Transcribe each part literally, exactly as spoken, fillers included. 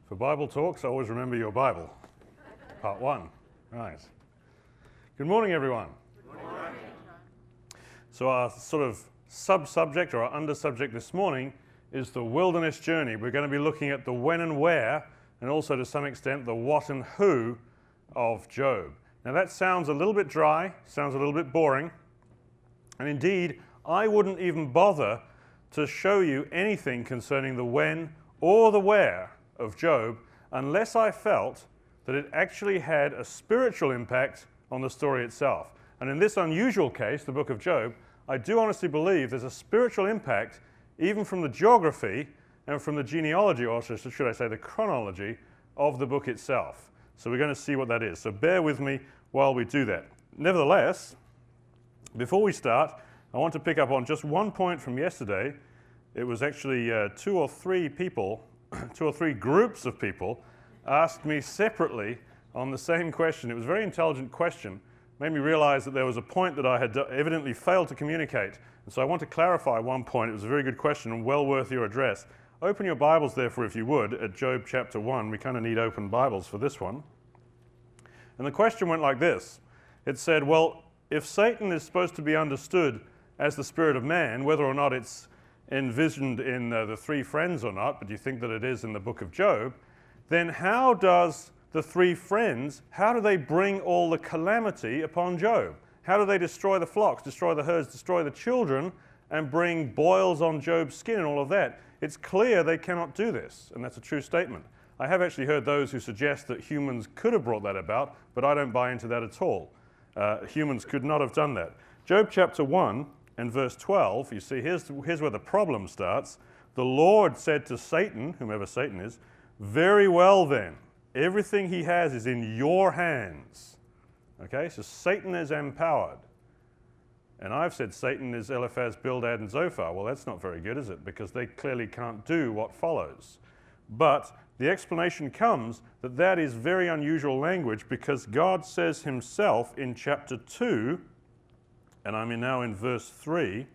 For Bible talks, always remember your Bible. Part one. Right. Good morning, everyone. Good morning. So our sort of sub-subject or our under-subject this morning is the wilderness journey. We're going to be looking at the when and where, and also to some extent the what and who of Job. Now that sounds a little bit dry, sounds a little bit boring, and indeed I wouldn't even bother to show you anything concerning the when or the where of Job unless I felt that it actually had a spiritual impact on the story itself. And in this unusual case, the book of Job, I do honestly believe there's a spiritual impact even from the geography and from the genealogy, or should I say the chronology, of the book itself. So we're going to see what that is. So bear with me while we do that. Nevertheless, before we start, I want to pick up on just one point from yesterday. It was actually uh, two or three people, two or three groups of people asked me separately on the same question. It was a very intelligent question. Made me realize that there was a point that I had evidently failed to communicate. And so I want to clarify one point. It was a very good question and well worth your address. Open your Bibles, therefore, if you would, at Job chapter one. We kind of need open Bibles for this one. And the question went like this. It said, well, if Satan is supposed to be understood as the spirit of man, whether or not it's envisioned in uh, the three friends or not, but you think that it is in the book of Job, then how does the three friends, how do they bring all the calamity upon Job? How do they destroy the flocks, destroy the herds, destroy the children, and bring boils on Job's skin and all of that? It's clear they cannot do this, and that's a true statement. I have actually heard those who suggest that humans could have brought that about, but I don't buy into that at all. Uh, humans could not have done that. Job chapter one and verse twelve, you see, here's, here's where the problem starts. The Lord said to Satan, whomever Satan is, very well then, everything he has is in your hands. Okay, so Satan is empowered. And I've said Satan is Eliphaz, Bildad, and Zophar. Well, that's not very good, is it? Because they clearly can't do what follows. But the explanation comes that that is very unusual language because God says himself in chapter two, and I'm in now in verse three.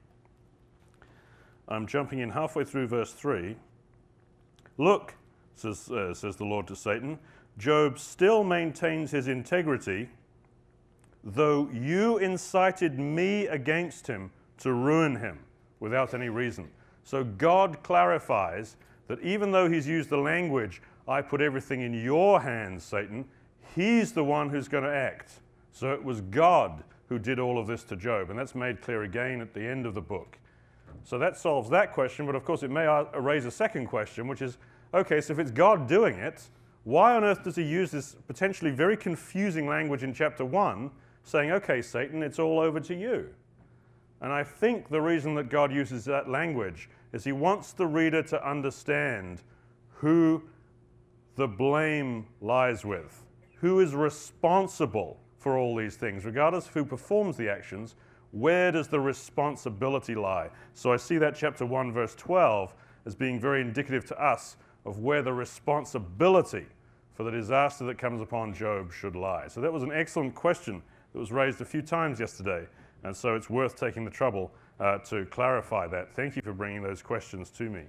I'm jumping in halfway through verse three. Look, says, uh, says the Lord to Satan, Job still maintains his integrity, though you incited me against him to ruin him without any reason. So God clarifies that even though he's used the language, I put everything in your hands, Satan, he's the one who's going to act. So it was God who did all of this to Job, and that's made clear again at the end of the book. So that solves that question, but of course it may raise a second question, which is, okay, so if it's God doing it, why on earth does he use this potentially very confusing language in chapter one, saying, okay, Satan, it's all over to you? And I think the reason that God uses that language is he wants the reader to understand who the blame lies with, who is responsible for all these things. Regardless of who performs the actions, where does the responsibility lie? So I see that chapter one, verse twelve, as being very indicative to us of where the responsibility for the disaster that comes upon Job should lie. So that was an excellent question that was raised a few times yesterday, and so it's worth taking the trouble uh, to clarify that. Thank you for bringing those questions to me.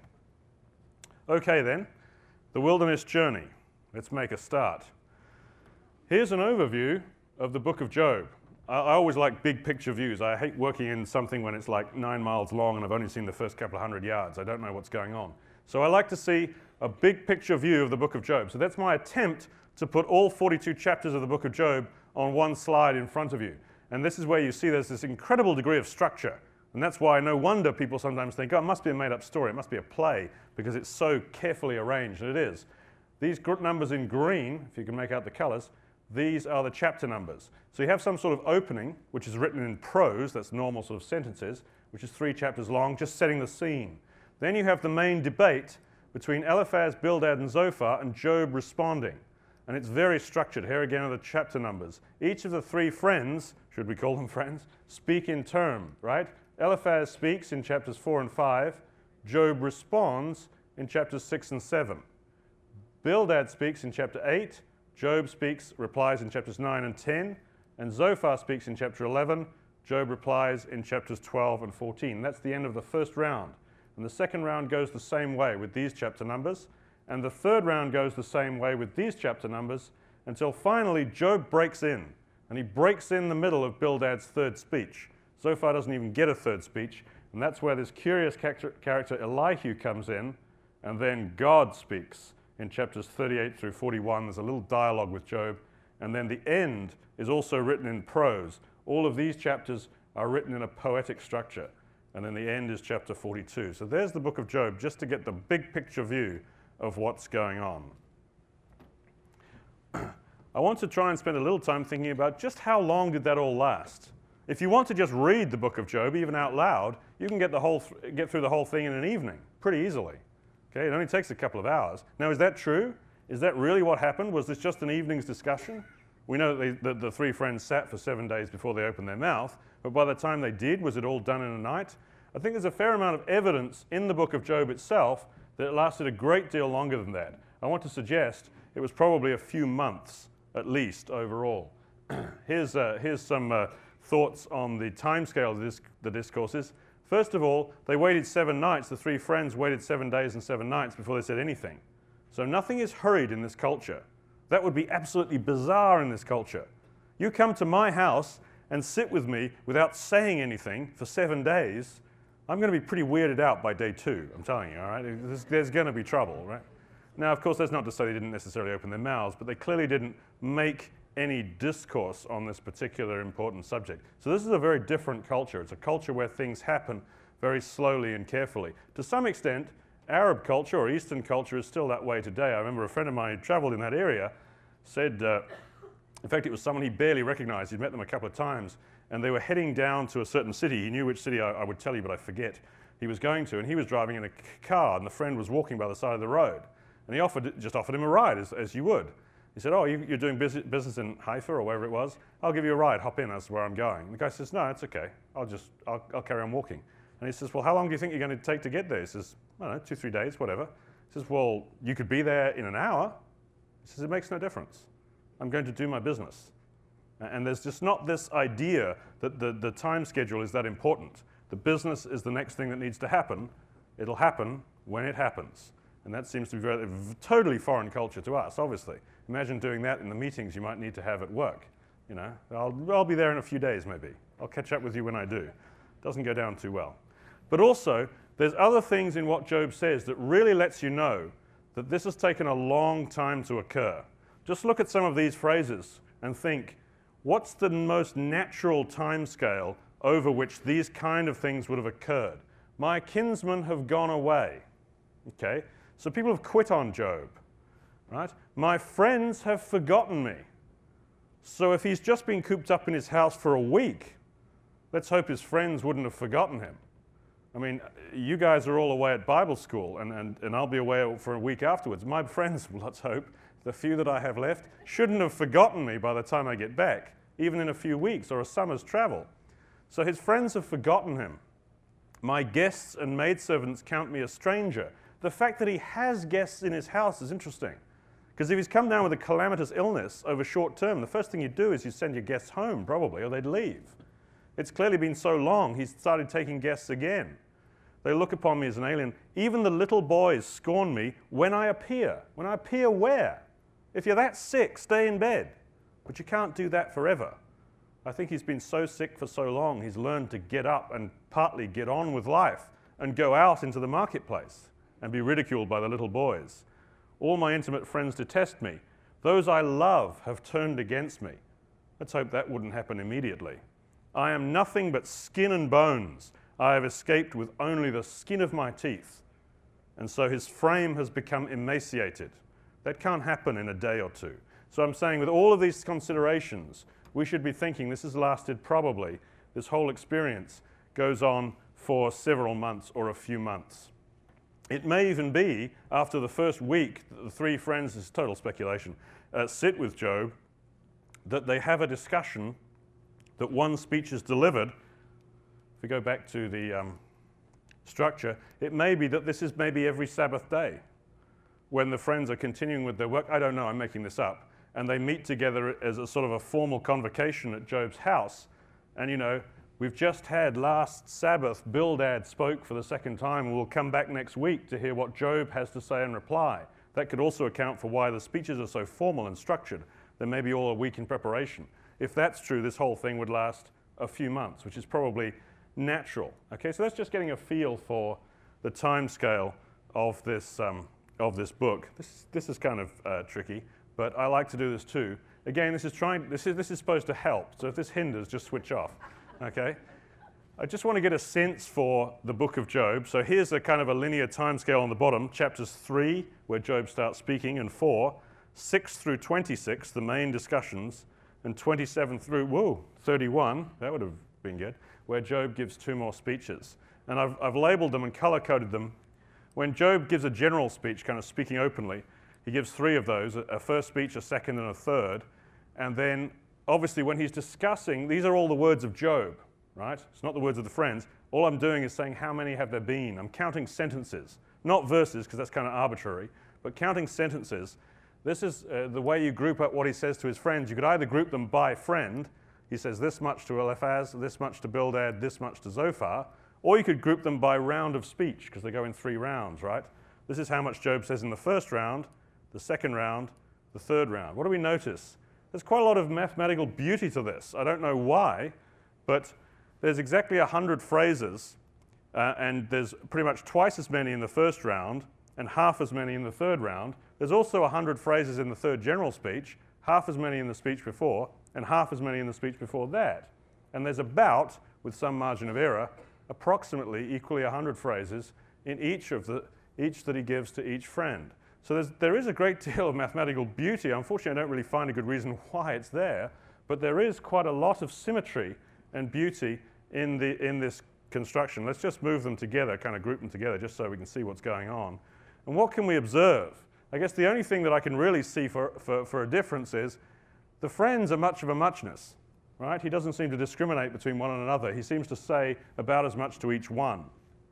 Okay then, the wilderness journey. Let's make a start. Here's an overview of the book of Job. I, I always like big picture views. I hate working in something when it's like nine miles long and I've only seen the first couple of hundred yards. I don't know what's going on. So I like to see a big picture view of the book of Job. So that's my attempt to put all forty-two chapters of the book of Job on one slide in front of you. And this is where you see there's this incredible degree of structure. And that's why no wonder people sometimes think, oh, it must be a made-up story, it must be a play, because it's so carefully arranged, and it is. These numbers in green, if you can make out the colors, these are the chapter numbers. So you have some sort of opening, which is written in prose, that's normal sort of sentences, which is three chapters long, just setting the scene. Then you have the main debate between Eliphaz, Bildad, and Zophar, and Job responding. And it's very structured. Here again are the chapter numbers. Each of the three friends, should we call them friends, speak in turn, right? Eliphaz speaks in chapters four and five. Job responds in chapters six and seven. Bildad speaks in chapter eight. Job speaks, replies in chapters nine and ten. And Zophar speaks in chapter eleven. Job replies in chapters twelve and fourteen. That's the end of the first round. And the second round goes the same way with these chapter numbers. And the third round goes the same way with these chapter numbers until finally Job breaks in. And he breaks in the middle of Bildad's third speech. Zophar doesn't even get a third speech. And that's where this curious character, character Elihu comes in. And then God speaks in chapters thirty-eight through forty-one. There's a little dialogue with Job. And then the end is also written in prose. All of these chapters are written in a poetic structure. And then the end is chapter forty-two. So there's the book of Job, just to get the big picture view of what's going on. I want to try and spend a little time thinking about just how long did that all last. If you want to just read the book of Job, even out loud, you can get, the whole th- get through the whole thing in an evening pretty easily. Okay, it only takes a couple of hours. Now, is that true? Is that really what happened? Was this just an evening's discussion? We know that, they, that the three friends sat for seven days before they opened their mouth, but by the time they did, was it all done in a night? I think there's a fair amount of evidence in the book of Job itself that it lasted a great deal longer than that. I want to suggest it was probably a few months at least overall. here's, uh, here's some uh, thoughts on the timescale of this, the discourses. First of all, they waited seven nights. The three friends waited seven days and seven nights before they said anything. So nothing is hurried in this culture. That would be absolutely bizarre in this culture. You come to my house and sit with me without saying anything for seven days, I'm going to be pretty weirded out by day two, I'm telling you, all right? There's, there's going to be trouble, right? Now, of course, that's not to say they didn't necessarily open their mouths, but they clearly didn't make any discourse on this particular important subject. So this is a very different culture. It's a culture where things happen very slowly and carefully. To some extent, Arab culture or Eastern culture is still that way today. I remember a friend of mine who traveled in that area said, uh, in fact, it was someone he barely recognized. He'd met them a couple of times, and they were heading down to a certain city. He knew which city I, I would tell you, but I forget. He was going to, and he was driving in a car, and the friend was walking by the side of the road. And he offered, just offered him a ride, as, as you would. He said, oh, you, you're doing business in Haifa or wherever it was? I'll give you a ride, hop in, that's where I'm going. And the guy says, no, it's okay. I'll just, I'll, I'll carry on walking. And he says, well, how long do you think you're going to take to get there? He says, I don't know, two, three days, whatever. He says, well, you could be there in an hour. He says, it makes no difference. I'm going to do my business. And there's just not this idea that the, the time schedule is that important. The business is the next thing that needs to happen. It'll happen when it happens. And that seems to be very, totally foreign culture to us, obviously. Imagine doing that in the meetings you might need to have at work. You know, I'll, I'll be there in a few days maybe. I'll catch up with you when I do. Doesn't go down too well. But also, there's other things in what Job says that really lets you know that this has taken a long time to occur. Just look at some of these phrases and think, what's the most natural time scale over which these kind of things would have occurred? My kinsmen have gone away. Okay, so people have quit on Job, right? My friends have forgotten me. So if he's just been cooped up in his house for a week, let's hope his friends wouldn't have forgotten him. I mean, you guys are all away at Bible school, and, and, and I'll be away for a week afterwards. My friends, let's hope, the few that I have left, shouldn't have forgotten me by the time I get back, even in a few weeks or a summer's travel. So his friends have forgotten him. My guests and maidservants count me a stranger. The fact that he has guests in his house is interesting. Because if he's come down with a calamitous illness over short term, the first thing you do is you send your guests home, probably, or they'd leave. It's clearly been so long, he's started taking guests again. They look upon me as an alien. Even the little boys scorn me when I appear. When I appear where? If you're that sick, stay in bed. But you can't do that forever. I think he's been so sick for so long, he's learned to get up and partly get on with life and go out into the marketplace and be ridiculed by the little boys. All my intimate friends detest me. Those I love have turned against me. Let's hope that wouldn't happen immediately. I am nothing but skin and bones. I have escaped with only the skin of my teeth. And so his frame has become emaciated. That can't happen in a day or two. So I'm saying with all of these considerations, we should be thinking this has lasted probably, this whole experience goes on for several months or a few months. It may even be after the first week that the three friends, this is total speculation, uh, sit with Job, that they have a discussion, that one speech is delivered. If we go back to the um, structure, it may be that this is maybe every Sabbath day when the friends are continuing with their work. I don't know, I'm making this up. And they meet together as a sort of a formal convocation at Job's house. And you know, we've just had last Sabbath, Bildad spoke for the second time, and we'll come back next week to hear what Job has to say in reply. That could also account for why the speeches are so formal and structured. They may be all a week in preparation. If that's true, this whole thing would last a few months, which is probably natural. Okay, so that's just getting a feel for the time scale of this, um, of this book. This, this is kind of uh, tricky, but I like to do this too. Again, this is, trying, this, is, this is supposed to help, so if this hinders, just switch off. Okay? I just want to get a sense for the book of Job. So here's a kind of a linear time scale on the bottom. Chapters three, where Job starts speaking, and four, six through twenty-six, the main discussions, and twenty-seven through, whoa, thirty-one, that would have been good, where Job gives two more speeches. And I've, I've labeled them and color-coded them. When Job gives a general speech, kind of speaking openly, he gives three of those, a first speech, a second, and a third. And then, obviously, when he's discussing, these are all the words of Job, right? It's not the words of the friends. All I'm doing is saying how many have there been. I'm counting sentences, not verses, because that's kind of arbitrary, but counting sentences. This is uh, the way you group up what he says to his friends. You could either group them by friend. He says this much to Eliphaz, this much to Bildad, this much to Zophar. Or you could group them by round of speech, because they go in three rounds, right? This is how much Job says in the first round, the second round, the third round. What do we notice? There's quite a lot of mathematical beauty to this. I don't know why, but there's exactly one hundred phrases, uh, and there's pretty much twice as many in the first round, and half as many in the third round. There's also one hundred phrases in the third general speech, half as many in the speech before, and half as many in the speech before that. And there's about, with some margin of error, approximately equally one hundred phrases in each of the, each that he gives to each friend. So there's, there is a great deal of mathematical beauty. Unfortunately, I don't really find a good reason why it's there, but there is quite a lot of symmetry and beauty in, the, in this construction. Let's just move them together, kind of group them together, just so we can see what's going on. And what can we observe? I guess the only thing that I can really see for, for, for a difference is the friends are much of a muchness. Right? He doesn't seem to discriminate between one and another. He seems to say about as much to each one.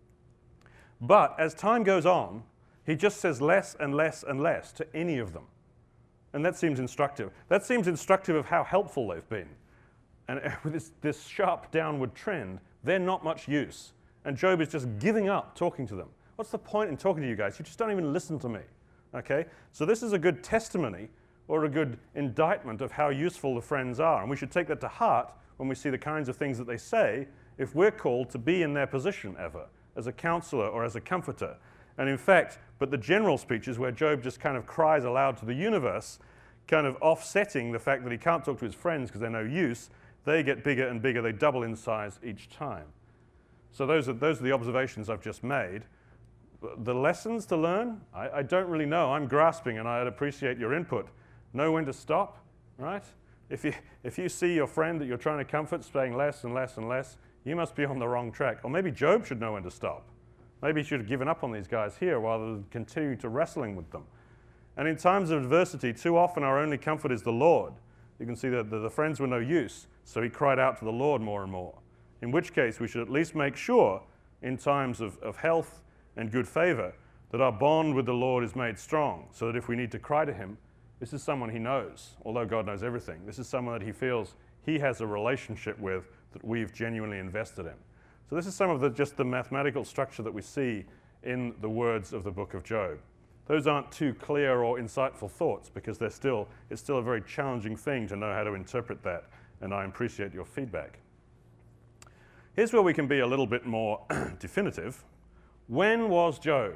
But as time goes on, he just says less and less and less to any of them. And that seems instructive. That seems instructive of how helpful they've been. And with this, this sharp downward trend, they're not much use. And Job is just giving up talking to them. What's the point in talking to you guys? You just don't even listen to me. Okay? So this is a good testimony or a good indictment of how useful the friends are. And we should take that to heart when we see the kinds of things that they say if we're called to be in their position ever, as a counselor or as a comforter. And in fact, but the general speeches where Job just kind of cries aloud to the universe, kind of offsetting the fact that he can't talk to his friends because they're no use, they get bigger and bigger. They double in size each time. So those are, those are the observations I've just made. The lessons to learn, I, I don't really know. I'm grasping, and I'd appreciate your input. Know when to stop, right? If you, if you see your friend that you're trying to comfort saying less and less and less, you must be on the wrong track. Or maybe Job should know when to stop. Maybe he should have given up on these guys here rather than continuing to wrestling with them. And in times of adversity, too often our only comfort is the Lord. You can see that the, the friends were no use, so he cried out to the Lord more and more. In which case, we should at least make sure, in times of, of health and good favor, that our bond with the Lord is made strong, so that if we need to cry to him, this is someone he knows, although God knows everything. This is someone that he feels he has a relationship with that we've genuinely invested in. So this is some of the, just the mathematical structure that we see in the words of the book of Job. Those aren't too clear or insightful thoughts because they're still, it's still a very challenging thing to know how to interpret that, and I appreciate your feedback. Here's where we can be a little bit more definitive. When was Job?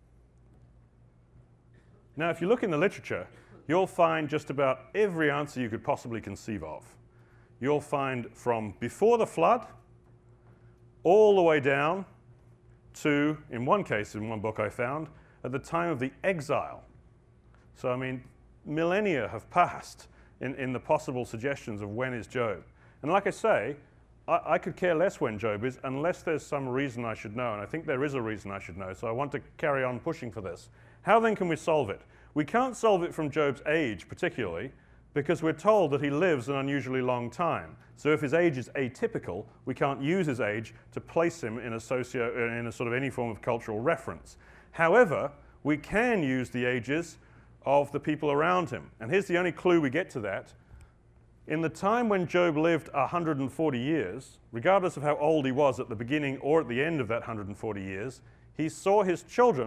Now, if you look in the literature, you'll find just about every answer you could possibly conceive of. You'll find from before the flood all the way down to, in one case, in one book I found, at the time of the exile. So, I mean, millennia have passed in, in the possible suggestions of when is Job. And like I say, I, I could care less when Job is unless there's some reason I should know, and I think there is a reason I should know, so I want to carry on pushing for this. How then can we solve it? We can't solve it from Job's age particularly, because we're told that he lives an unusually long time. So if his age is atypical, we can't use his age to place him in a, socio, in a sort of any form of cultural reference. However, we can use the ages of the people around him. And here's the only clue we get to that. In the time when Job lived one hundred forty years, regardless of how old he was at the beginning or at the end of that one hundred forty years, he saw his children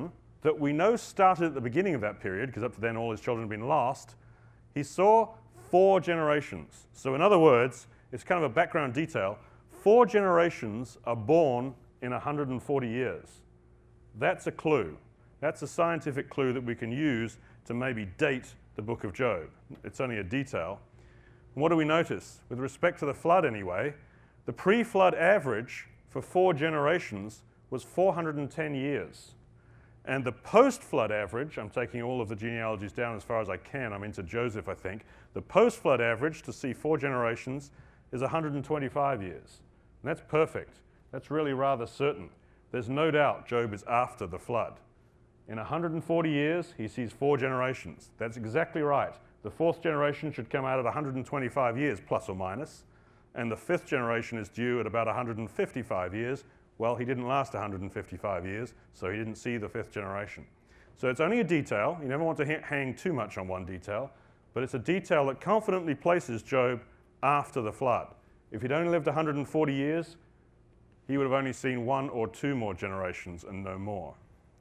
that we know started at the beginning of that period, because up to then all his children had been lost, he saw four generations. So in other words, it's kind of a background detail, four generations are born in one hundred forty years. That's a clue. That's a scientific clue that we can use to maybe date the book of Job. It's only a detail. And what do we notice? With respect to the flood anyway, the pre-flood average for four generations was four hundred ten years. And the post-flood average, I'm taking all of the genealogies down as far as I can, I'm into Joseph, I think. The post-flood average to see four generations is one hundred twenty-five years. And that's perfect. That's really rather certain. There's no doubt Job is after the flood. In one hundred forty years, he sees four generations. That's exactly right. The fourth generation should come out at one hundred twenty-five years, plus or minus, and the fifth generation is due at about one hundred fifty-five years. Well, he didn't last one hundred fifty-five years, so he didn't see the fifth generation. So it's only a detail. You never want to ha- hang too much on one detail, but it's a detail that confidently places Job after the flood. If he'd only lived one hundred forty years, he would have only seen one or two more generations and no more.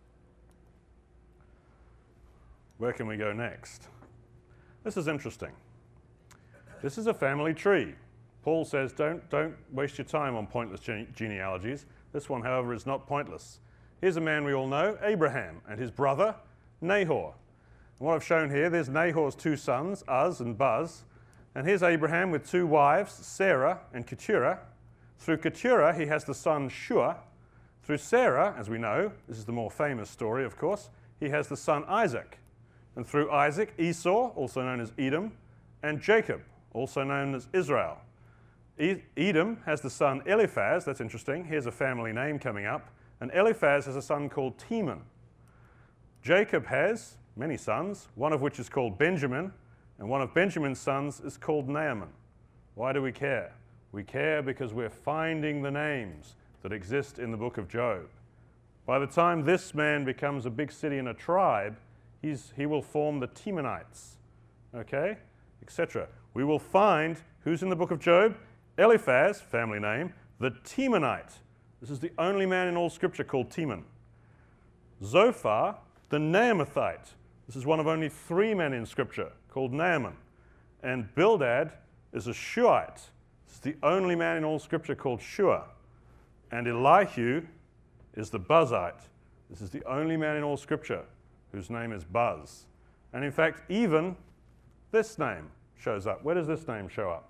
Where can we go next? This is interesting. This is a family tree. Paul says don't, don't waste your time on pointless gene- genealogies. This one, however, is not pointless. Here's a man we all know, Abraham, and his brother, Nahor. And what I've shown here, there's Nahor's two sons, Uz and Buz. And here's Abraham with two wives, Sarah and Keturah. Through Keturah, he has the son Shua. Through Sarah, as we know, this is the more famous story, of course, he has the son Isaac. And through Isaac, Esau, also known as Edom, and Jacob, also known as Israel. Edom has the son Eliphaz. That's interesting. Here's a family name coming up. And Eliphaz has a son called Teman. Jacob has many sons, one of which is called Benjamin, and one of Benjamin's sons is called Naaman. Why do we care? We care because we're finding the names that exist in the book of Job. By the time this man becomes a big city and a tribe, he's, he will form the Temanites, okay, et cetera. We will find who's in the book of Job. Eliphaz, family name, the Temanite. This is the only man in all Scripture called Teman. Zophar, the Naamathite. This is one of only three men in Scripture called Naaman. And Bildad is a Shuhite. This is the only man in all Scripture called Shua. And Elihu is the Buzite. This is the only man in all Scripture whose name is Buz. And in fact, even this name shows up. Where does this name show up?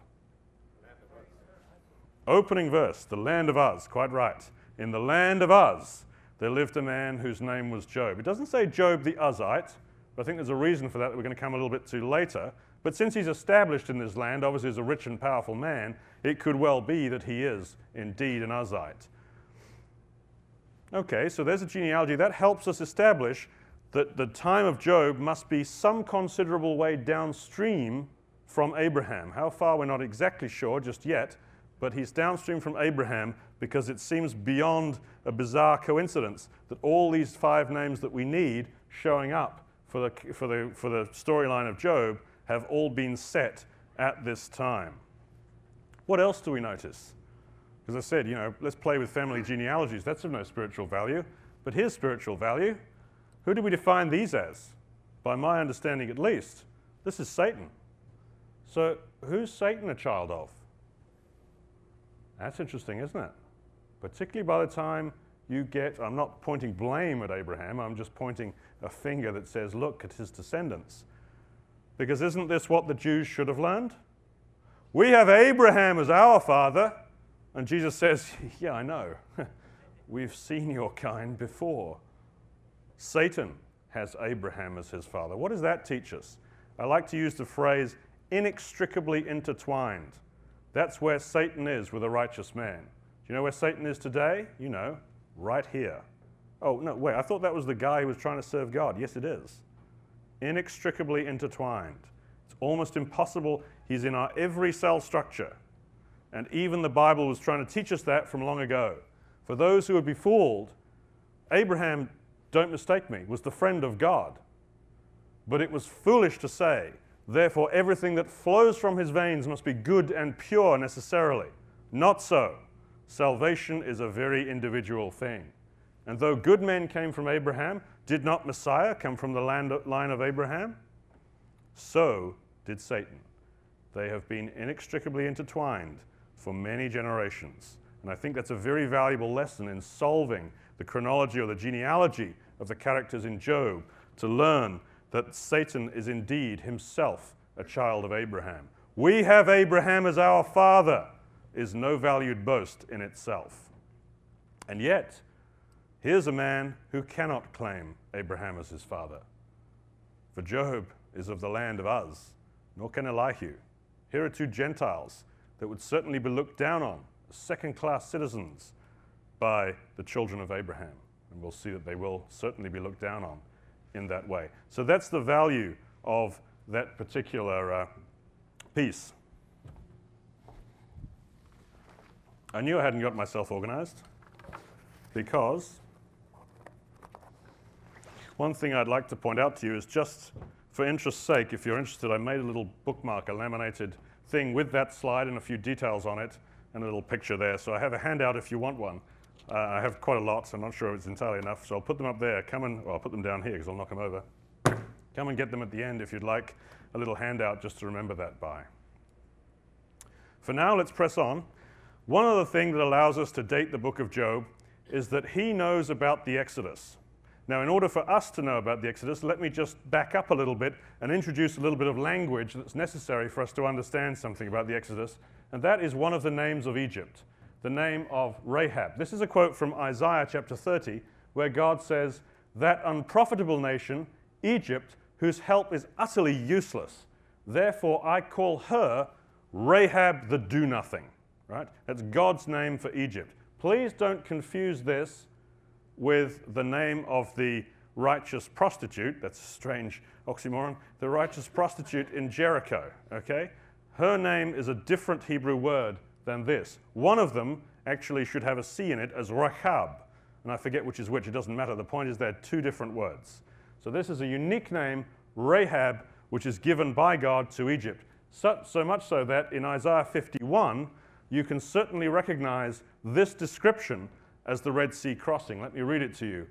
Opening verse, the land of Uz, quite right. In the land of Uz, there lived a man whose name was Job. It doesn't say Job the Uzite, but I think there's a reason for that that we're going to come a little bit to later. But since he's established in this land, obviously as a rich and powerful man, it could well be that he is indeed an Uzite. Okay, so there's a genealogy. That helps us establish that the time of Job must be some considerable way downstream from Abraham. How far, we're not exactly sure just yet, but he's downstream from Abraham because it seems beyond a bizarre coincidence that all these five names that we need showing up for the, for the, for the storyline of Job have all been set at this time. What else do we notice? As I said, you know, let's play with family genealogies. That's of no spiritual value. But here's spiritual value. Who do we define these as? By my understanding at least, this is Satan. So who's Satan a child of? That's interesting, isn't it? Particularly by the time you get, I'm not pointing blame at Abraham, I'm just pointing a finger that says, look at his descendants. Because isn't this what the Jews should have learned? We have Abraham as our father. And Jesus says, yeah, I know. We've seen your kind before. Satan has Abraham as his father. What does that teach us? I like to use the phrase inextricably intertwined. That's where Satan is with a righteous man. Do you know where Satan is today? You know, right here. Oh, no, wait, I thought that was the guy who was trying to serve God. Yes, it is. Inextricably intertwined. It's almost impossible. He's in our every cell structure. And even the Bible was trying to teach us that from long ago. For those who would be fooled, Abraham, don't mistake me, was the friend of God. But it was foolish to say, therefore everything that flows from his veins must be good and pure necessarily. Not so. Salvation is a very individual thing. And though good men came from Abraham, Did not Messiah come from the land, line of Abraham? So did Satan. They have been inextricably intertwined for many generations. And I think that's a very valuable lesson in solving the chronology or the genealogy of the characters in Job, to learn that Satan is indeed himself a child of Abraham. We have Abraham as our father is no valued boast in itself. And yet, here's a man who cannot claim Abraham as his father. For Job is of the land of Uz, nor can Elihu. Here are two Gentiles that would certainly be looked down on, second-class citizens, by the children of Abraham. And we'll see that they will certainly be looked down on in that way. So that's the value of that particular uh, piece. I knew I hadn't got myself organized, because one thing I'd like to point out to you is, just for interest's sake, if you're interested, I made a little bookmark, a laminated thing with that slide and a few details on it and a little picture there. So I have a handout if you want one. Uh, I have quite a lot, so I'm not sure it's entirely enough, so I'll put them up there. Come and, well, I'll put them down here because I'll knock them over. Come and get them at the end if you'd like a little handout just to remember that by. For now, let's press on. One other thing that allows us to date the book of Job is that he knows about the Exodus. Now, in order for us to know about the Exodus, let me just back up a little bit and introduce a little bit of language that's necessary for us to understand something about the Exodus, and that is one of the names of Egypt, the name of Rahab. This is a quote from Isaiah chapter thirty, where God says, "That unprofitable nation, Egypt, whose help is utterly useless. Therefore I call her Rahab the do-nothing." Right? That's God's name for Egypt. Please don't confuse this with the name of the righteous prostitute. That's a strange oxymoron. The righteous prostitute in Jericho, okay? Her name is a different Hebrew word than this. One of them actually should have a C in it as Rahab, and I forget which is which. It doesn't matter. The point is they're two different words. So this is a unique name, Rahab, which is given by God to Egypt. So, so much so that in Isaiah fifty-one, you can certainly recognize this description as the Red Sea crossing. Let me read it to you.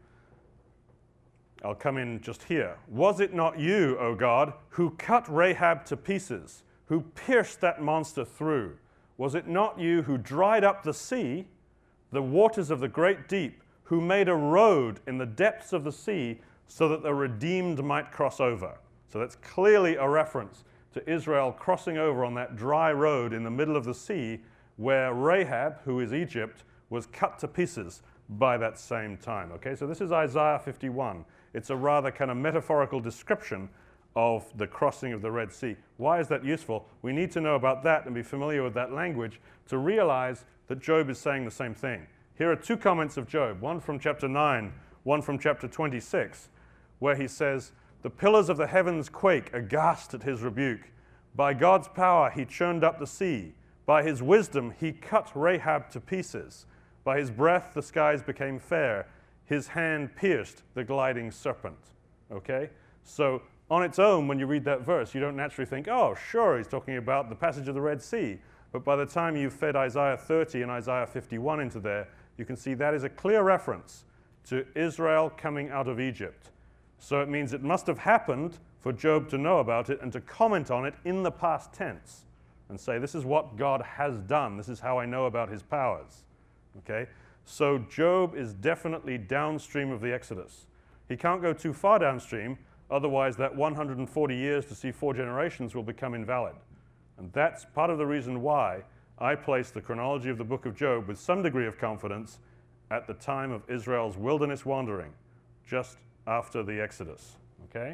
I'll come in just here. "Was it not you, O God, who cut Rahab to pieces, who pierced that monster through? Was it not you who dried up the sea, the waters of the great deep, who made a road in the depths of the sea so that the redeemed might cross over?" So that's clearly a reference to Israel crossing over on that dry road in the middle of the sea, where Rahab, who is Egypt, was cut to pieces by that same time. Okay, so this is Isaiah fifty-one. It's a rather kind of metaphorical description of the crossing of the Red Sea. Why is that useful? We need to know about that and be familiar with that language to realize that Job is saying the same thing. Here are two comments of Job, one from chapter nine, one from chapter twenty-six, where he says, "The pillars of the heavens quake, aghast at his rebuke. By God's power he churned up the sea. By his wisdom he cut Rahab to pieces. By his breath the skies became fair. His hand pierced the gliding serpent." Okay? So on its own, when you read that verse, you don't naturally think, oh, sure, he's talking about the passage of the Red Sea. But by the time you fed Isaiah thirty and Isaiah fifty-one into there, you can see that is a clear reference to Israel coming out of Egypt. So it means it must have happened for Job to know about it and to comment on it in the past tense and say, this is what God has done. This is how I know about his powers. Okay? So Job is definitely downstream of the Exodus. He can't go too far downstream, otherwise that one hundred forty years to see four generations will become invalid. And that's part of the reason why I place the chronology of the book of Job with some degree of confidence at the time of Israel's wilderness wandering, just after the Exodus. Okay?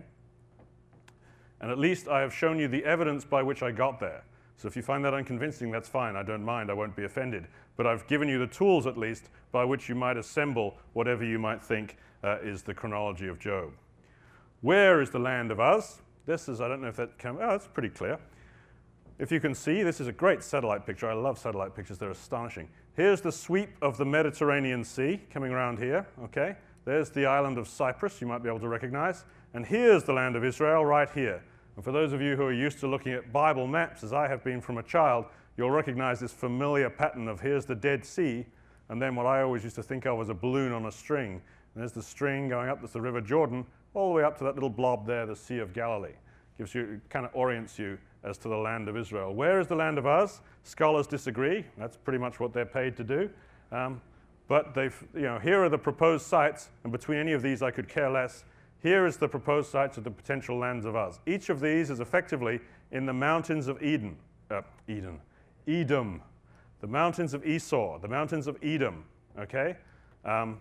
And at least I have shown you the evidence by which I got there. So if you find that unconvincing, that's fine. I don't mind. I won't be offended. But I've given you the tools, at least, by which you might assemble whatever you might think uh, is the chronology of Job. Where is the land of Uz? This is, I don't know if that can, oh, it's pretty clear. If you can see, this is a great satellite picture. I love satellite pictures. They're astonishing. Here's the sweep of the Mediterranean Sea coming around here, okay? There's the island of Cyprus, you might be able to recognize. And here's the land of Israel right here. And for those of you who are used to looking at Bible maps, as I have been from a child, you'll recognize this familiar pattern of here's the Dead Sea, and then what I always used to think of as a balloon on a string And there's the string going up, there's the River Jordan, all the way up to that little blob there, the Sea of Galilee. Gives you, kind of orients you as to the land of Israel. Where is the land of Uz? Scholars disagree. That's pretty much what they're paid to do. Um, but they've, you know, here are the proposed sites, and between any of these I could care less. Here is the proposed sites of the potential lands of Uz. Each of these is effectively in the mountains of Eden, uh, Eden, Edom, the mountains of Esau, the mountains of Edom, okay? Um,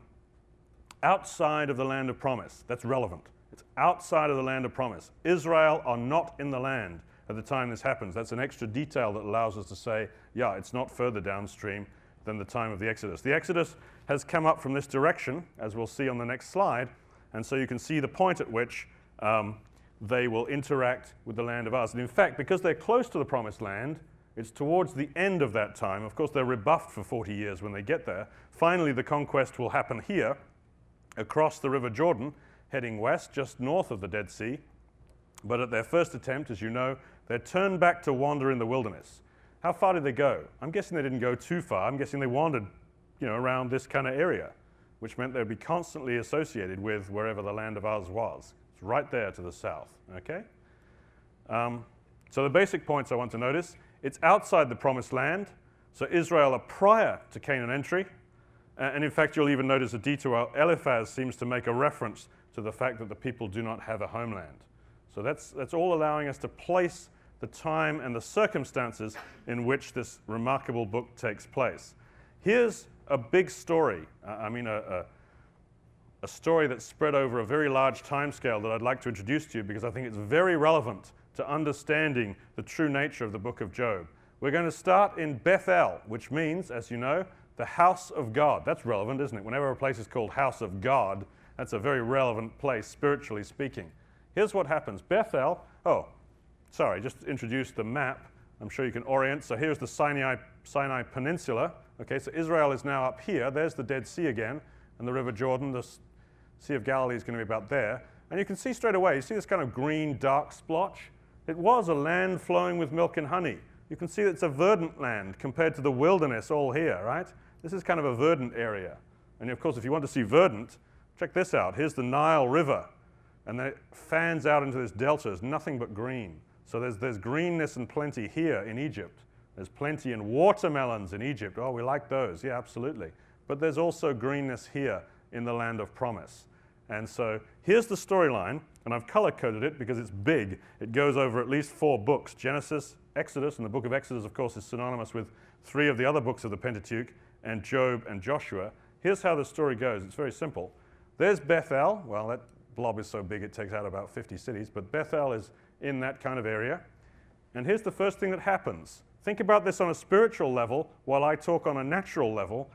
outside of the land of promise. That's relevant. It's outside of the land of promise. Israel are not in the land at the time this happens. That's an extra detail that allows us to say, yeah, it's not further downstream than the time of the Exodus. The Exodus has come up from this direction, as we'll see on the next slide, and so you can see the point at which um, they will interact with the land of Uz. And in fact, because they're close to the promised land, it's towards the end of that time. Of course, they're rebuffed for forty years when they get there. Finally, the conquest will happen here, across the River Jordan, heading west, just north of the Dead Sea. But at their first attempt, as you know, they're turned back to wander in the wilderness. How far did they go? I'm guessing they didn't go too far. I'm guessing they wandered, you know, around this kind of area, which meant they'd be constantly associated with wherever the land of Uz was. It's right there to the south, okay? Um, so the basic points I want to notice, it's outside the promised land, so Israel are prior to Canaan entry, uh, and in fact you'll even notice a detail. Eliphaz seems to make a reference to the fact that the people do not have a homeland. So that's, that's all allowing us to place the time and the circumstances in which this remarkable book takes place. Here's a big story, uh, I mean a, a, a story that's spread over a very large time scale that I'd like to introduce to you because I think it's very relevant to understanding the true nature of the book of Job. We're going to start in Bethel, which means, as you know, the house of God. That's relevant, isn't it? Whenever a place is called house of God, that's a very relevant place, spiritually speaking. Here's what happens. Bethel, oh, sorry, just introduce the map. I'm sure you can orient. So here's the Sinai, Sinai Peninsula. Okay, so Israel is now up here. There's the Dead Sea again, and the River Jordan. The Sea of Galilee is going to be about there. And you can see straight away, you see this kind of green, dark splotch? It was a land flowing with milk and honey. You can see that it's a verdant land compared to the wilderness all here, right? This is kind of a verdant area. And of course, if you want to see verdant, check this out. Here's the Nile River. And then it fans out into this delta. There's nothing but green. So there's, there's greenness and plenty here in Egypt. There's plenty in watermelons in Egypt. Oh, we like those. Yeah, absolutely. But there's also greenness here in the land of promise. And so here's the storyline, and I've color-coded it because it's big. It goes over at least four books. Genesis, Exodus, and the book of Exodus, of course, is synonymous with three of the other books of the Pentateuch, and Job and Joshua. Here's how the story goes. It's very simple. There's Bethel. Well, that blob is so big it takes out about fifty cities, but Bethel is in that kind of area. And here's the first thing that happens. Think about this on a spiritual level while I talk on a natural level.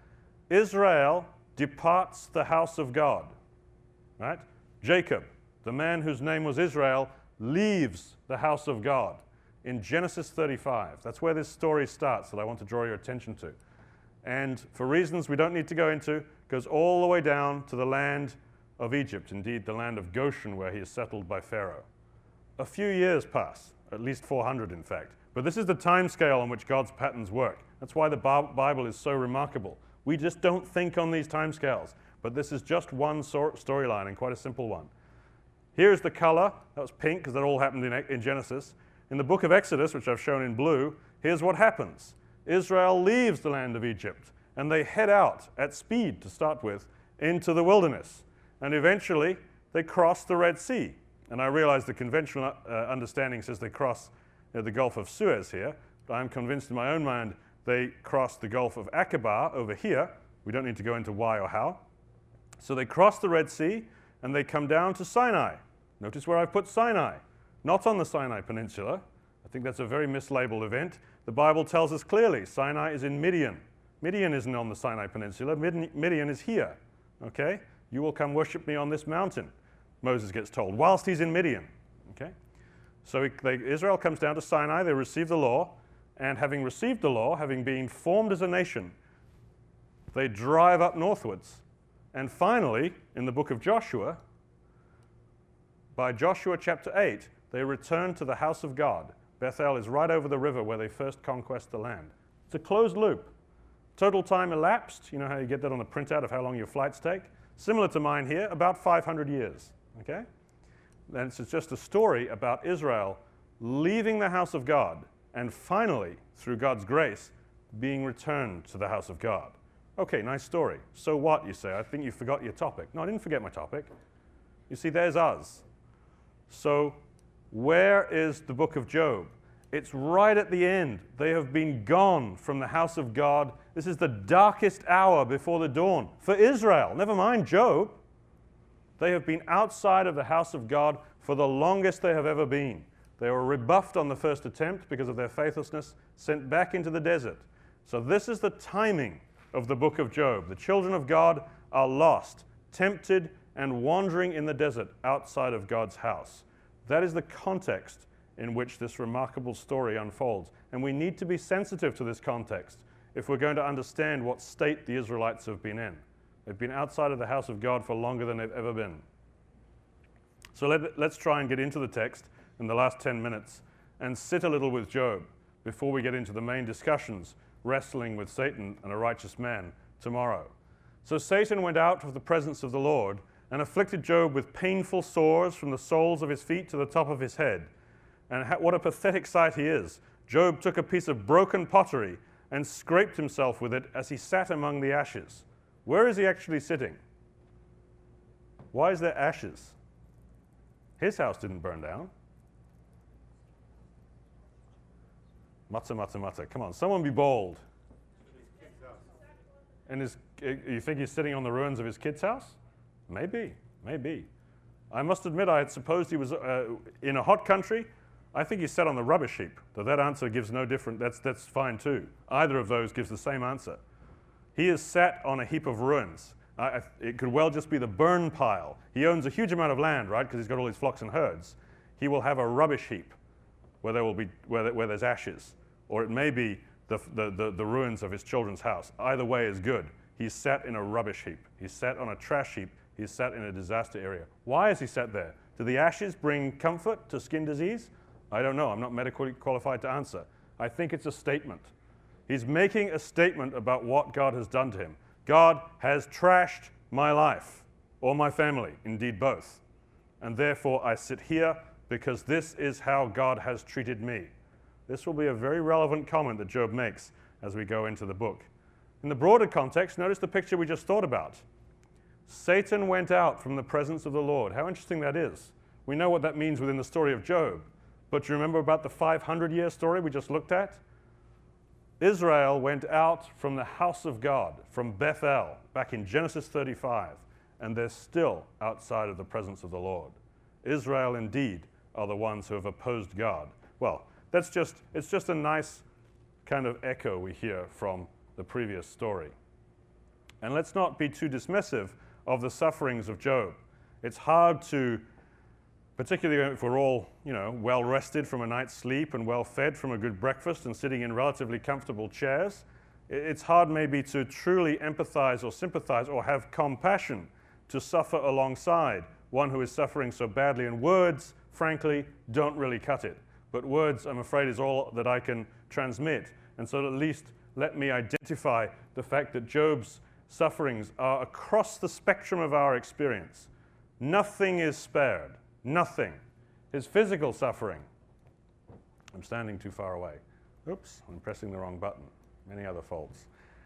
Israel departs the house of God, right? Jacob, the man whose name was Israel, leaves the house of God in Genesis thirty-five. That's where this story starts that I want to draw your attention to. And for reasons we don't need to go into, goes all the way down to the land of Egypt, indeed the land of Goshen, where he is settled by Pharaoh. A few years pass, at least four hundred in fact. But this is the time scale on which God's patterns work. That's why the Bible is so remarkable. We just don't think on these time scales. But this is just one storyline and quite a simple one. Here's the color. That was pink because that all happened in, in Genesis. In the book of Exodus, which I've shown in blue, here's what happens. Israel leaves the land of Egypt, and they head out at speed, to start with, into the wilderness. And eventually, they cross the Red Sea. And I realize the conventional uh, understanding says they cross you know, the Gulf of Suez here, but I'm convinced in my own mind they cross the Gulf of Aqaba over here. We don't need to go into why or how. So they cross the Red Sea, and they come down to Sinai. Notice where I've put Sinai. Not on the Sinai Peninsula. I think that's a very mislabeled event. The Bible tells us clearly Sinai is in Midian. Midian isn't on the Sinai Peninsula. Midian is here. Okay? You will come worship me on this mountain, Moses gets told, whilst he's in Midian. Okay? So he, they, Israel comes down to Sinai. They receive the law. And having received the law, having been formed as a nation, they drive up northwards. And finally, in the book of Joshua, by Joshua chapter eight, they return to the house of God. Bethel is right over the river where they first conquest the land. It's a closed loop. Total time elapsed. You know how you get that on a printout of how long your flights take? similar to mine here, about five hundred years, okay? And it's just a story about Israel leaving the house of God and finally, through God's grace, being returned to the house of God. Okay, nice story. So what, you say? I think you forgot your topic. No, I didn't forget my topic. You see, there's us. So where is the book of Job? It's right at the end. They have been gone from the house of God. This is the darkest hour before the dawn for Israel. Never mind Job. They have been outside of the house of God for the longest they have ever been. They were rebuffed on the first attempt because of their faithlessness, sent back into the desert. So this is the timing of the book of Job. The children of God are lost, tempted, and wandering in the desert outside of God's house. That is the context in which this remarkable story unfolds. And we need to be sensitive to this context if we're going to understand what state the Israelites have been in. They've been outside of the house of God for longer than they've ever been. So let, let's try and get into the text in the last ten minutes and sit a little with Job before we get into the main discussions, wrestling with Satan and a righteous man tomorrow. So Satan went out of the presence of the Lord and afflicted Job with painful sores from the soles of his feet to the top of his head. And what a pathetic sight he is. Job took a piece of broken pottery and scraped himself with it as he sat among the ashes. Where is he actually sitting? Why is there ashes? His house didn't burn down. Mutter, mutter, mutter. Come on, someone be bold. And his, you think he's sitting on the ruins of his kid's house? Maybe, maybe. I must admit I had supposed he was uh, in a hot country. I think he sat on the rubbish heap. Though that answer gives no different, that's, that's fine too. Either of those gives the same answer. He is sat on a heap of ruins. Uh, it could well just be the burn pile. He owns a huge amount of land, right, because he's got all his flocks and herds. He will have a rubbish heap where there will be where, there, where there's ashes, or it may be the, the, the, the ruins of his children's house. Either way is good. He's sat in a rubbish heap. He's sat on a trash heap. He's sat in a disaster area. Why is he sat there? Do the ashes bring comfort to skin disease? I don't know. I'm not medically qualified to answer. I think it's a statement. He's making a statement about what God has done to him. God has trashed my life, or my family, indeed both. And therefore I sit here because this is how God has treated me. This will be a very relevant comment that Job makes as we go into the book. In the broader context, notice the picture we just thought about. Satan went out from the presence of the Lord. How interesting that is. We know what that means within the story of Job. But do you remember about the five hundred year story we just looked at? Israel went out from the house of God, from Bethel, back in Genesis thirty-five, and they're still outside of the presence of the Lord. Israel indeed are the ones who have opposed God. Well, that's just, it's just a nice kind of echo we hear from the previous story. And let's not be too dismissive of the sufferings of Job. It's hard to, particularly if we're all, you know, well rested from a night's sleep and well fed from a good breakfast and sitting in relatively comfortable chairs, it's hard maybe to truly empathize or sympathize or have compassion to suffer alongside one who is suffering so badly. And words, frankly, don't really cut it. But words, I'm afraid, is all that I can transmit. And so at least let me identify the fact that Job's sufferings are across the spectrum of our experience. Nothing is spared. Nothing. His physical suffering. I'm standing too far away. Oops, I'm pressing the wrong button. Many other faults.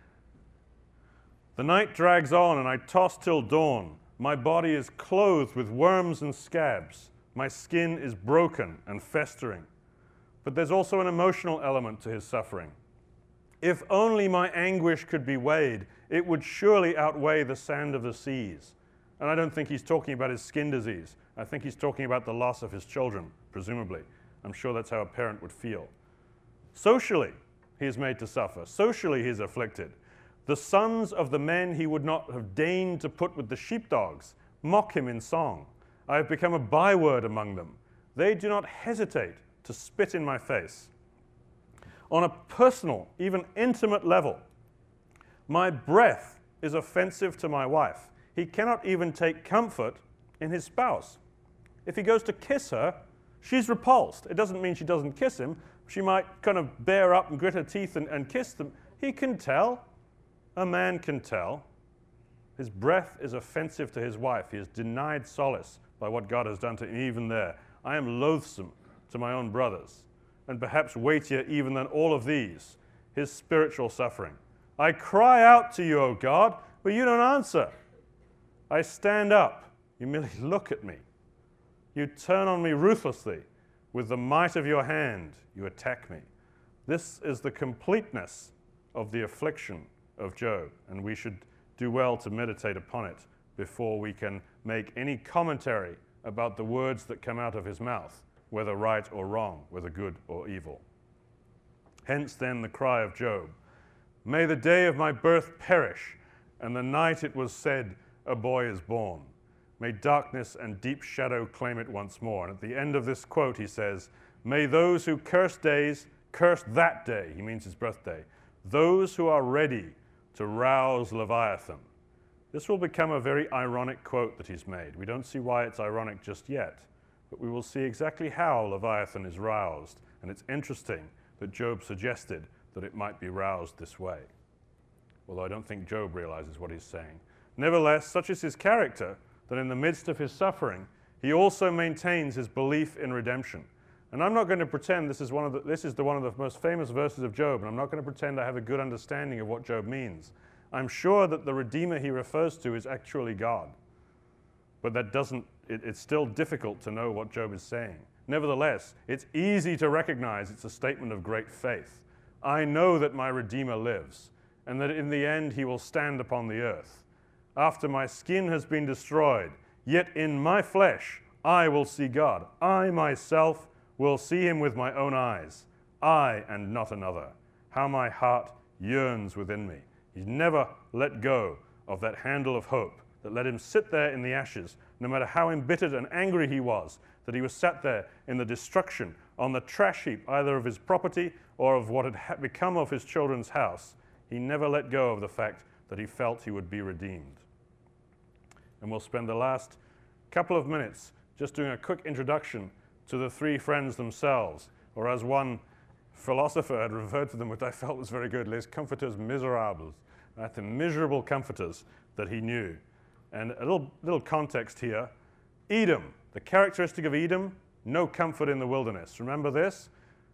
The night drags on and I toss till dawn. My body is clothed with worms and scabs. My skin is broken and festering. But there's also an emotional element to his suffering. If only my anguish could be weighed, it would surely outweigh the sand of the seas. And I don't think he's talking about his skin disease. I think he's talking about the loss of his children, presumably. I'm sure that's how a parent would feel. Socially, he is made to suffer. Socially, he is afflicted. The sons of the men he would not have deigned to put with the sheepdogs mock him in song. I have become a byword among them. They do not hesitate to spit in my face. On a personal, even intimate level, my breath is offensive to my wife. He cannot even take comfort in his spouse. If he goes to kiss her, she's repulsed. It doesn't mean she doesn't kiss him. She might kind of bear up and grit her teeth and, and kiss them. He can tell. A man can tell. His breath is offensive to his wife. He is denied solace by what God has done to him even there. I am loathsome to my own brothers, and perhaps weightier even than all of these, his spiritual suffering. I cry out to you, O God, but you don't answer. I stand up. You merely look at me. You turn on me ruthlessly. With the might of your hand, you attack me. This is the completeness of the affliction of Job, and we should do well to meditate upon it before we can make any commentary about the words that come out of his mouth, whether right or wrong, whether good or evil. Hence then the cry of Job, may the day of my birth perish, and the night it was said, a boy is born. May darkness and deep shadow claim it once more. And at the end of this quote he says, may those who curse days curse that day, he means his birthday, those who are ready to rouse Leviathan. This will become a very ironic quote that he's made. We don't see why it's ironic just yet, but we will see exactly how Leviathan is roused. And it's interesting that Job suggested that it might be roused this way, although I don't think Job realizes what he's saying. Nevertheless, such is his character that in the midst of his suffering, he also maintains his belief in redemption. And I'm not going to pretend this is one of the, this is the one of the most famous verses of Job, and I'm not going to pretend I have a good understanding of what Job means. I'm sure that the Redeemer he refers to is actually God. But that doesn't, it, it's still difficult to know what Job is saying. Nevertheless, it's easy to recognize it's a statement of great faith. I know that my Redeemer lives, and that in the end he will stand upon the earth. After my skin has been destroyed, yet in my flesh I will see God. I myself will see him with my own eyes. I and not another. How my heart yearns within me. He's never let go of that handle of hope that let him sit there in the ashes, no matter how embittered and angry he was, that he was sat there in the destruction, on the trash heap, either of his property or of what had ha- become of his children's house. He never let go of the fact that he felt he would be redeemed. And we'll spend the last couple of minutes just doing a quick introduction to the three friends themselves, or as one philosopher had referred to them, which I felt was very good, les comforters miserables, right? The miserable comforters that he knew. And a little, little context here. Edom, the characteristic of Edom, no comfort in the wilderness. Remember this?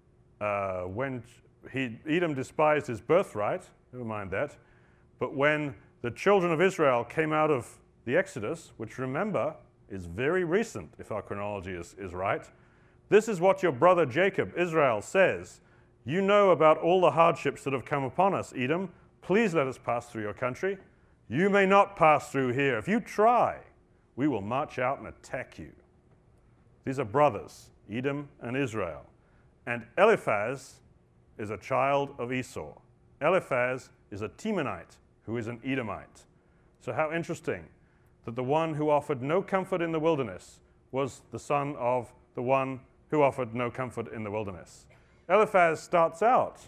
Uh, when he, Edom despised his birthright, never mind that, but when the children of Israel came out of the Exodus, which remember is very recent if our chronology is, is right, this is what your brother Jacob, Israel, says. You know about all the hardships that have come upon us, Edom. Please let us pass through your country. You may not pass through here. If you try, we will march out and attack you. These are brothers, Edom and Israel. And Eliphaz is a child of Esau. Eliphaz is a Temanite who is an Edomite. So how interesting that the one who offered no comfort in the wilderness was the son of the one who offered no comfort in the wilderness. Eliphaz starts out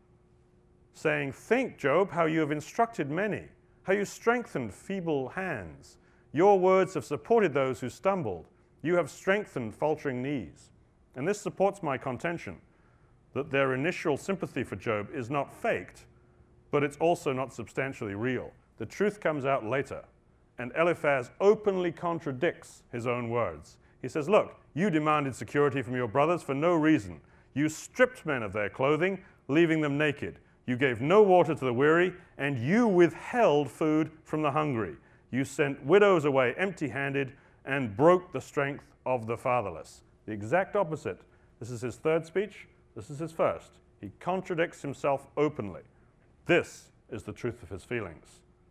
saying, think, Job, how you have instructed many, how you strengthened feeble hands. Your words have supported those who stumbled. You have strengthened faltering knees. And this supports my contention that their initial sympathy for Job is not faked, but it's also not substantially real. The truth comes out later, and Eliphaz openly contradicts his own words. He says, look, you demanded security from your brothers for no reason. You stripped men of their clothing, leaving them naked. You gave no water to the weary, and you withheld food from the hungry. You sent widows away empty-handed and broke the strength of the fatherless. The exact opposite. This is his third speech. This is his first. He contradicts himself openly. This is the truth of his feelings.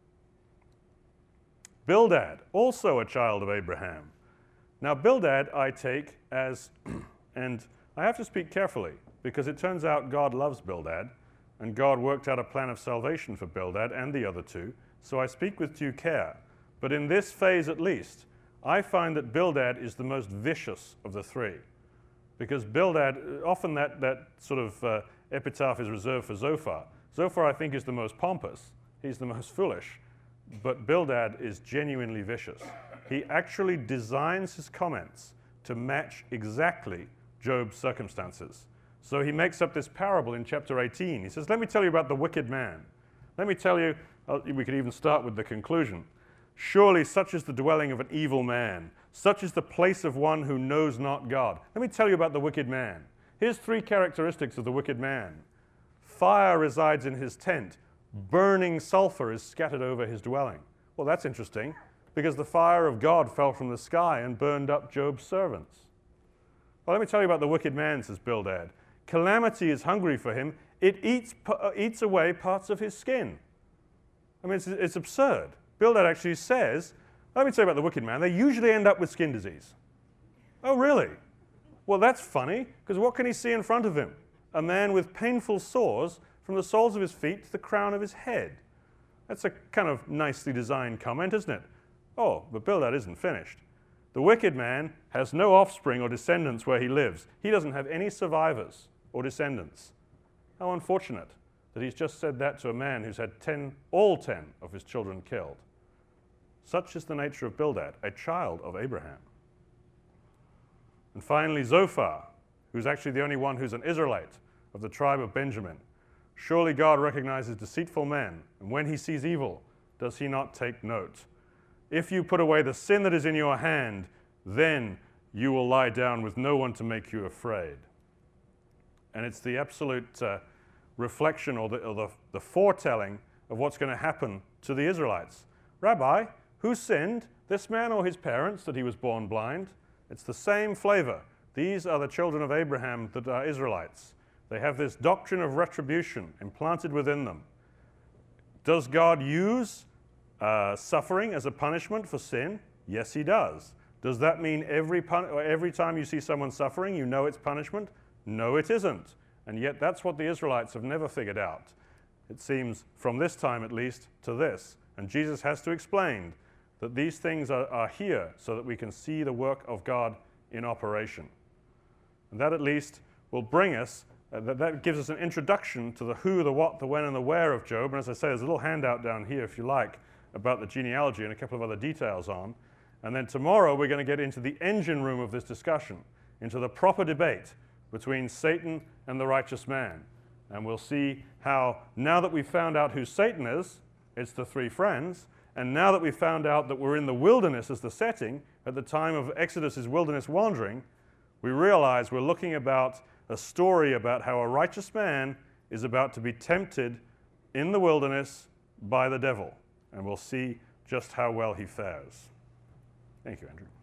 Bildad, also a child of Abraham. Now, Bildad I take as, and I have to speak carefully, because it turns out God loves Bildad, and God worked out a plan of salvation for Bildad and the other two, so I speak with due care. But in this phase at least, I find that Bildad is the most vicious of the three, because Bildad, often that, that sort of uh, epitaph is reserved for Zophar. Zophar, I think, is the most pompous. He's the most foolish. But Bildad is genuinely vicious. He actually designs his comments to match exactly Job's circumstances. So he makes up this parable in chapter eighteen. He says, let me tell you about the wicked man. Let me tell you, uh, we could even start with the conclusion. Surely such is the dwelling of an evil man. Such is the place of one who knows not God. Let me tell you about the wicked man. Here's three characteristics of the wicked man. Fire resides in his tent. Burning sulfur is scattered over his dwelling. Well, that's interesting, because the fire of God fell from the sky and burned up Job's servants. Well, let me tell you about the wicked man, says Bildad. Calamity is hungry for him. It eats, uh, eats away parts of his skin. I mean, it's, it's absurd. Bildad actually says, let me tell you about the wicked man. They usually end up with skin disease. Oh, really? Well, that's funny, because what can he see in front of him? A man with painful sores from the soles of his feet to the crown of his head. That's a kind of nicely designed comment, isn't it? Oh, but Bildad isn't finished. The wicked man has no offspring or descendants where he lives. He doesn't have any survivors or descendants. How unfortunate that he's just said that to a man who's had ten, all ten of his children killed. Such is the nature of Bildad, a child of Abraham. And finally, Zophar, who's actually the only one who's an Israelite of the tribe of Benjamin. Surely God recognizes deceitful men, and when he sees evil, does he not take note? If you put away the sin that is in your hand, then you will lie down with no one to make you afraid. And it's the absolute uh, reflection or, the, or the, the foretelling of what's going to happen to the Israelites. Rabbi, who sinned, this man or his parents, that he was born blind? It's the same flavor. These are the children of Abraham that are Israelites. They have this doctrine of retribution implanted within them. Does God use uh, suffering as a punishment for sin? Yes, he does. Does that mean every, pun or every time you see someone suffering, you know it's punishment? No, it isn't. And yet that's what the Israelites have never figured out. It seems, from this time at least, to this. And Jesus has to explain that these things are, are here so that we can see the work of God in operation. And that at least will bring us, uh, that, that gives us an introduction to the who, the what, the when, and the where of Job. And as I say, there's a little handout down here, if you like, about the genealogy and a couple of other details on. And then tomorrow we're going to get into the engine room of this discussion, into the proper debate between Satan and the righteous man. And we'll see how, now that we've found out who Satan is, it's the three friends, and now that we've found out that we're in the wilderness as the setting, at the time of Exodus's wilderness wandering, we realize we're looking about a story about how a righteous man is about to be tempted in the wilderness by the devil. And we'll see just how well he fares. Thank you, Andrew.